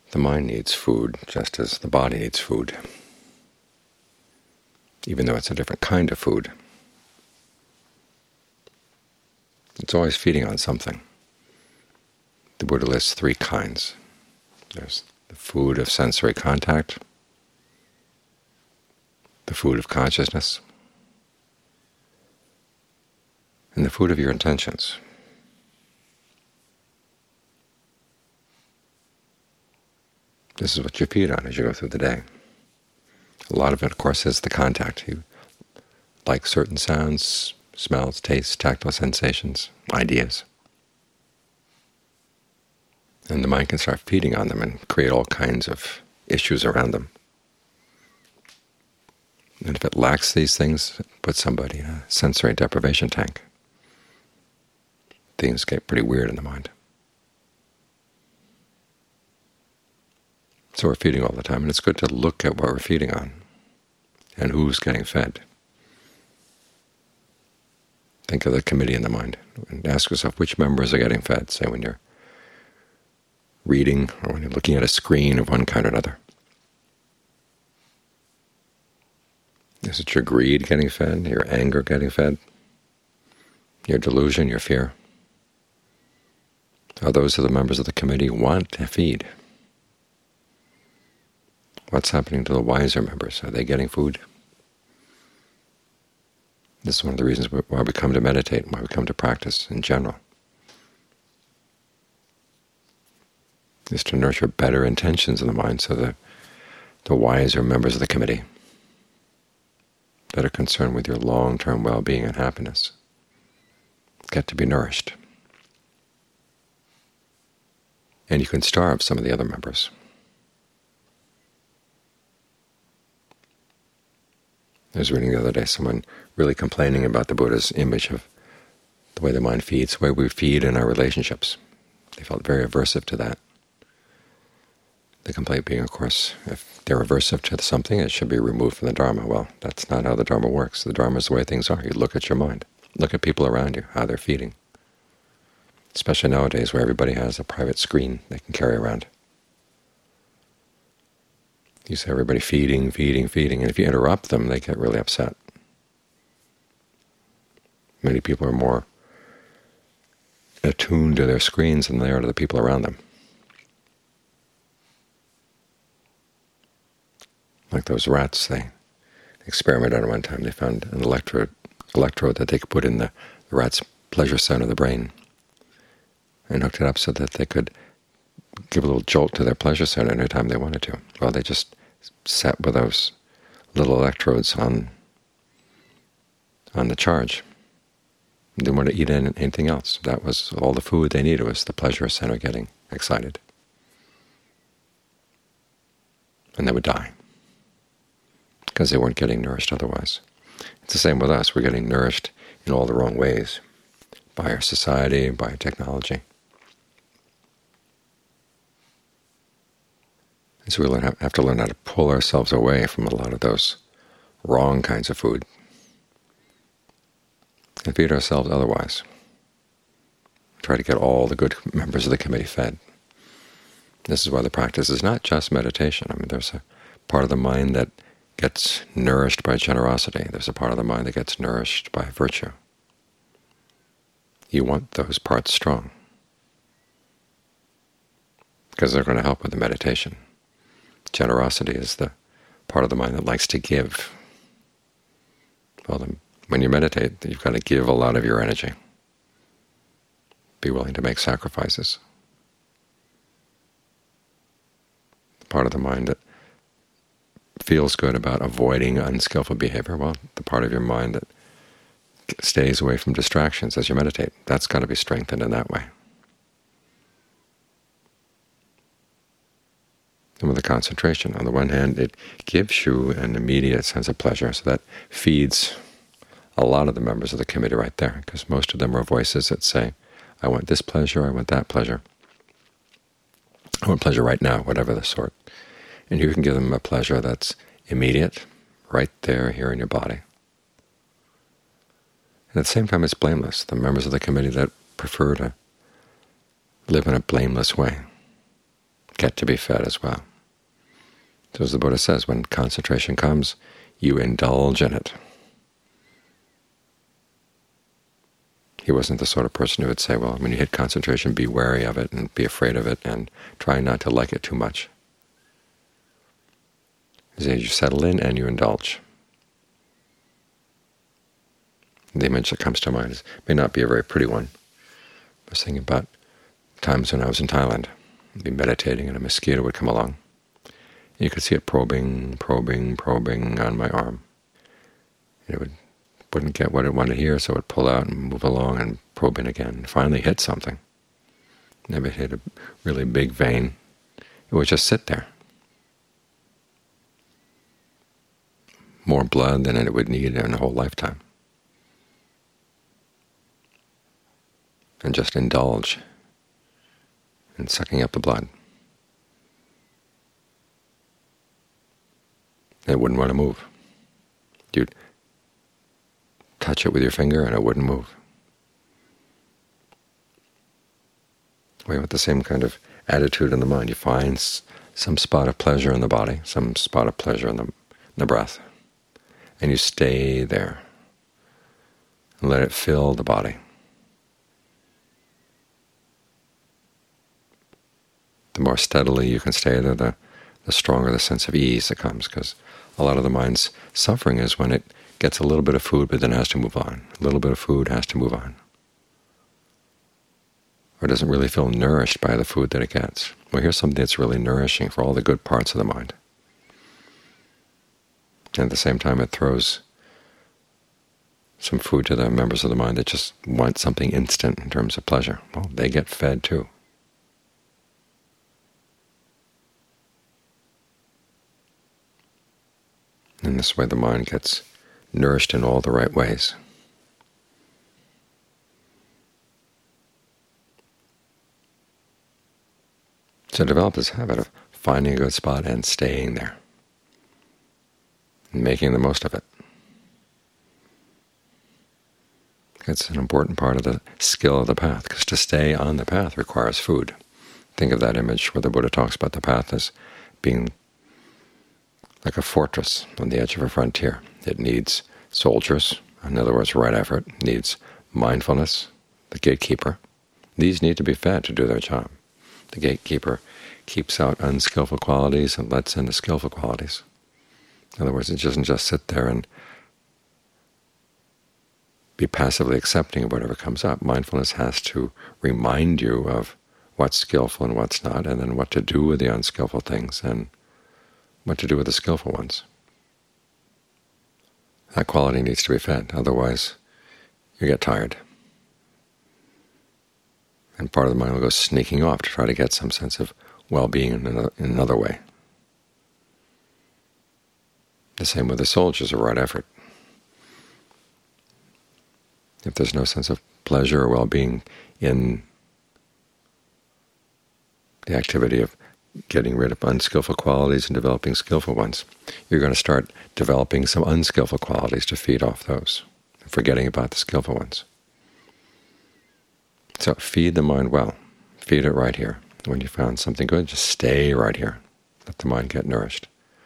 The mind needs food just as the body needs food, even though it's a different kind of food. It's always feeding on something. The Buddha lists three kinds. There's the food of sensory contact, the food of consciousness, and the food of your intentions. This is what you feed on as you go through the day. A lot of it, of course, is the contact. You like certain sounds, smells, tastes, tactile sensations, ideas. And the mind can start feeding on them and create all kinds of issues around them. And if it lacks these things, it puts somebody in a sensory deprivation tank. Things get pretty weird in the mind. So we're feeding all the time, and it's good to look at what we're feeding on and who's getting fed. Think of the committee in the mind and ask yourself which members are getting fed, say when you're reading or when you're looking at a screen of one kind or another. Is it your greed getting fed, your anger getting fed, your delusion, your fear? Those are the members of the committee who want to feed. What's happening to the wiser members? Are they getting food? This is one of the reasons why we come to meditate and why we come to practice in general, is to nurture better intentions in the mind so that the wiser members of the committee that are concerned with your long-term well-being and happiness get to be nourished. And you can starve some of the other members. I was reading the other day someone really complaining about the Buddha's image of the way the mind feeds, the way we feed in our relationships. They felt very aversive to that. The complaint being, of course, if they're aversive to something, it should be removed from the Dharma. Well, that's not how the Dharma works. The Dharma is the way things are. You look at your mind. Look at people around you, how they're feeding. Especially nowadays where everybody has a private screen they can carry around. You see everybody feeding, feeding, feeding, and if you interrupt them, they get really upset. Many people are more attuned to their screens than they are to the people around them. Like those rats, they experimented on one time. They found an electrode that they could put in the rat's pleasure center of the brain and hooked it up so that they could give a little jolt to their pleasure center any time they wanted to. Well, they just sat with those little electrodes on the charge. They didn't want to eat anything else. That was all the food they needed, was the pleasure center getting excited. And they would die because they weren't getting nourished otherwise. It's the same with us. We're getting nourished in all the wrong ways by our society, by our technology. And so we have to learn how to pull ourselves away from a lot of those wrong kinds of food and feed ourselves otherwise. Try to get all the good members of the committee fed. This is why the practice is not just meditation. I mean, there's a part of the mind that gets nourished by generosity. There's a part of the mind that gets nourished by virtue. You want those parts strong because they're going to help with the meditation. Generosity is the part of the mind that likes to give. Well, when you meditate, you've got to give a lot of your energy. Be willing to make sacrifices. The part of the mind that feels good about avoiding unskillful behavior, well, the part of your mind that stays away from distractions as you meditate, that's got to be strengthened in that way. And with the concentration, on the one hand, it gives you an immediate sense of pleasure, so that feeds a lot of the members of the committee right there, because most of them are voices that say, I want this pleasure, I want that pleasure. I want pleasure right now, whatever the sort. And you can give them a pleasure that's immediate, right there, here in your body. And at the same time, it's blameless. The members of the committee that prefer to live in a blameless way, get to be fed as well. So as the Buddha says, when concentration comes, you indulge in it. He wasn't the sort of person who would say, well, when you hit concentration, be wary of it and be afraid of it and try not to like it too much. He says you settle in and you indulge. The image that comes to mind may not be a very pretty one. I was thinking about times when I was in Thailand. I'd be meditating and a mosquito would come along. And you could see it probing on my arm. And it wouldn't get what it wanted to hear, so it would pull out and move along and probe in again. And finally hit something. And if it hit a really big vein, it would just sit there. More blood than it would need in a whole lifetime. And just indulge in sucking up the blood. It wouldn't want to move. You'd touch it with your finger and it wouldn't move. We have the same kind of attitude in the mind. You find some spot of pleasure in the body, some spot of pleasure in the breath, and you stay there and let it fill the body. The more steadily you can stay there, the stronger the sense of ease that comes, because a lot of the mind's suffering is when it gets a little bit of food but then has to move on. A little bit of food has to move on. Or doesn't really feel nourished by the food that it gets. Well, here's something that's really nourishing for all the good parts of the mind. And at the same time it throws some food to the members of the mind that just want something instant in terms of pleasure. Well, they get fed too. In this way the mind gets nourished in all the right ways. So develop this habit of finding a good spot and staying there, and making the most of it. It's an important part of the skill of the path, because to stay on the path requires food. Think of that image where the Buddha talks about the path as being like a fortress on the edge of a frontier. It needs soldiers, in other words, right effort. It needs mindfulness, the gatekeeper. These need to be fed to do their job. The gatekeeper keeps out unskillful qualities and lets in the skillful qualities. In other words, it doesn't just sit there and be passively accepting of whatever comes up. Mindfulness has to remind you of what's skillful and what's not, and then what to do with the unskillful things and what to do with the skillful ones. That quality needs to be fed, otherwise you get tired. And part of the mind will go sneaking off to try to get some sense of well-being in another way. The same with the soldiers of right effort. If there's no sense of pleasure or well-being in the activity of getting rid of unskillful qualities and developing skillful ones, you're going to start developing some unskillful qualities to feed off those, forgetting about the skillful ones. So feed the mind well. Feed it right here. When you found something good, just stay right here. Let the mind get nourished.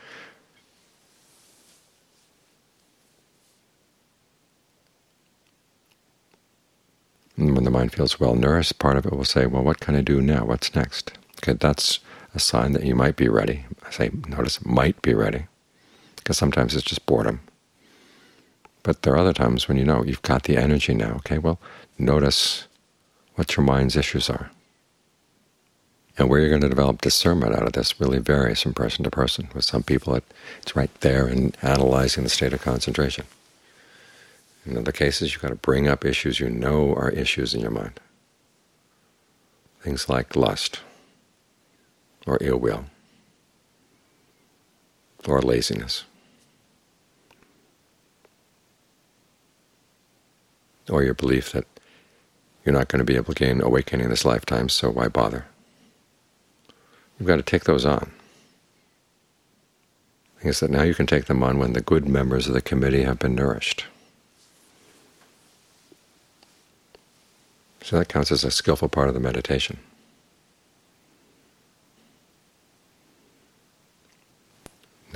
And when the mind feels well nourished, part of it will say, well, what can I do now? What's next? Okay, that's a sign that you might be ready. I say, notice, might be ready, because sometimes it's just boredom. But there are other times when you know you've got the energy now. Okay, well, notice what your mind's issues are. And where you're going to develop discernment out of this really varies from person to person. With some people, it's right there in analyzing the state of concentration. In other cases, you've got to bring up issues you know are issues in your mind. Things like lust, or ill will, or laziness, or your belief that you're not going to be able to gain awakening in this lifetime, so why bother? You've got to take those on. The thing is that now you can take them on when the good members of the committee have been nourished. So that counts as a skillful part of the meditation.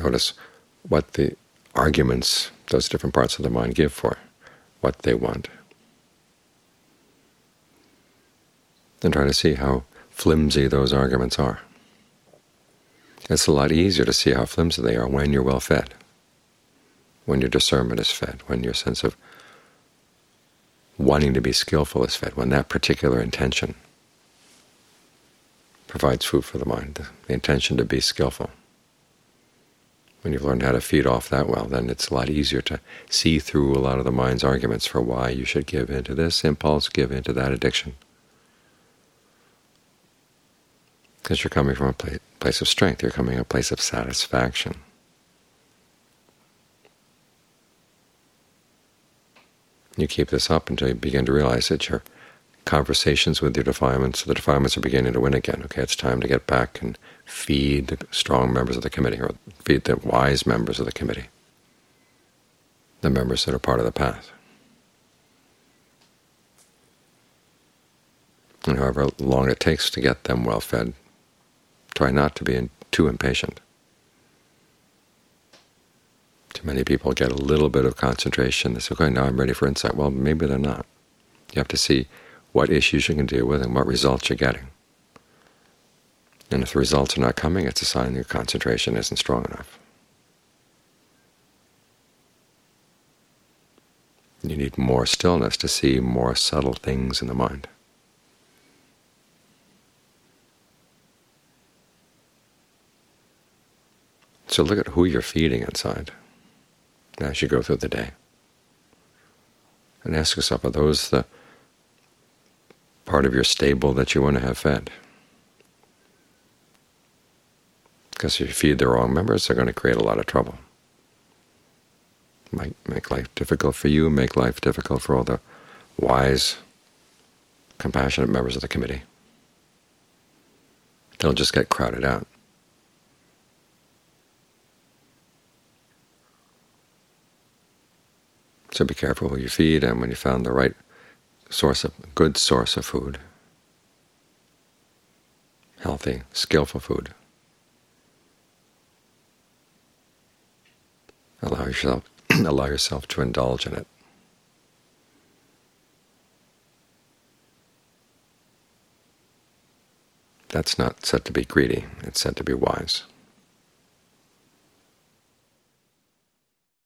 Notice what the arguments those different parts of the mind give for, what they want. Then try to see how flimsy those arguments are. It's a lot easier to see how flimsy they are when you're well fed, when your discernment is fed, when your sense of wanting to be skillful is fed, when that particular intention provides food for the mind, the intention to be skillful. When you've learned how to feed off that well, then it's a lot easier to see through a lot of the mind's arguments for why you should give into this impulse, give into that addiction. Because you're coming from a place of strength. You're coming from a place of satisfaction. You keep this up until you begin to realize that your conversations with your defilements, the defilements are beginning to win again. Okay, it's time to get back and feed the strong members of the committee, or feed the wise members of the committee, the members that are part of the path. And however long it takes to get them well fed, try not to be too impatient. Too many people get a little bit of concentration. They say, okay, now I'm ready for insight. Well, maybe they're not. You have to see what issues you can deal with and what results you're getting. And if the results are not coming, it's a sign your concentration isn't strong enough. You need more stillness to see more subtle things in the mind. So look at who you're feeding inside as you go through the day. And ask yourself, are those the part of your stable that you want to have fed? Because if you feed the wrong members, they're going to create a lot of trouble. Might make life difficult for you, make life difficult for all the wise, compassionate members of the committee. They'll just get crowded out. So be careful who you feed, and when you found the right good source of food, healthy, skillful food, allow yourself to indulge in it. That's not said to be greedy, it's said to be wise.